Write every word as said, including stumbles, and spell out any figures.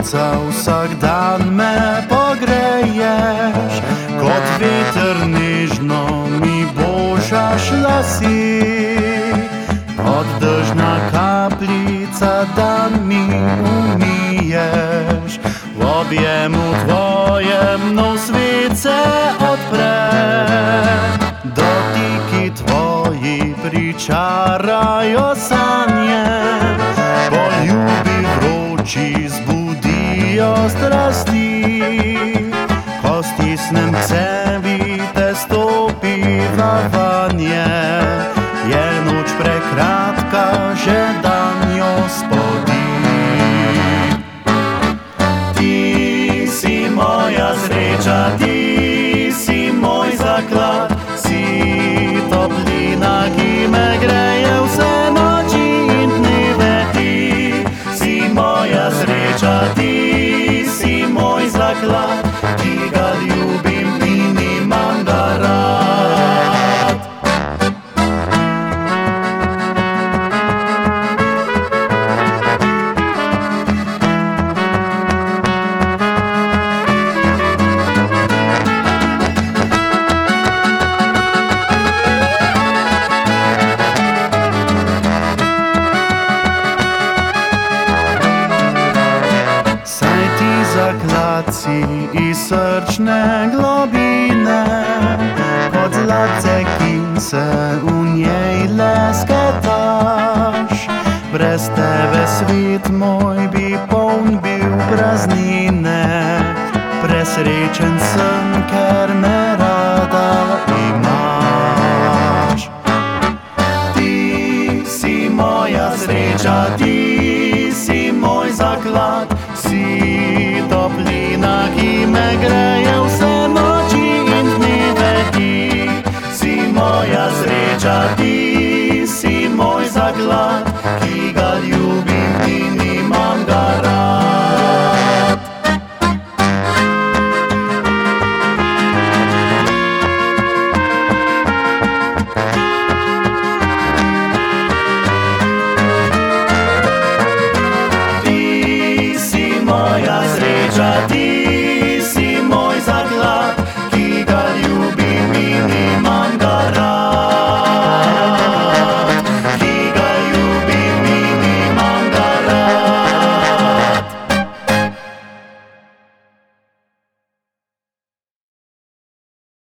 sonca vsak dan me pogreješ, kot veter nežno mi božaš lasi, kot dežna kapljica dan mi umiješ, v objemu tvojem nov svet se odpre, dotiki tvoji pričarajo sanje, poljubi vroči zbudijo strasti, ko stisnem k sebi te stopiva vanje, je noč prekratka, že dan jo spodi. Ti si moja sreča, ti si moj zaklad, si toplina, ki me greje vse noči in dneve. Ti si moja sreča, ti si moj zaklad, ki ga ljubim in imam ga rad. Zaklad si iz srčne globine, kot zlatce, ki se v njej lesketaš. Brez tebe svet moj bi poln bil praznine, presrečen sem, ker me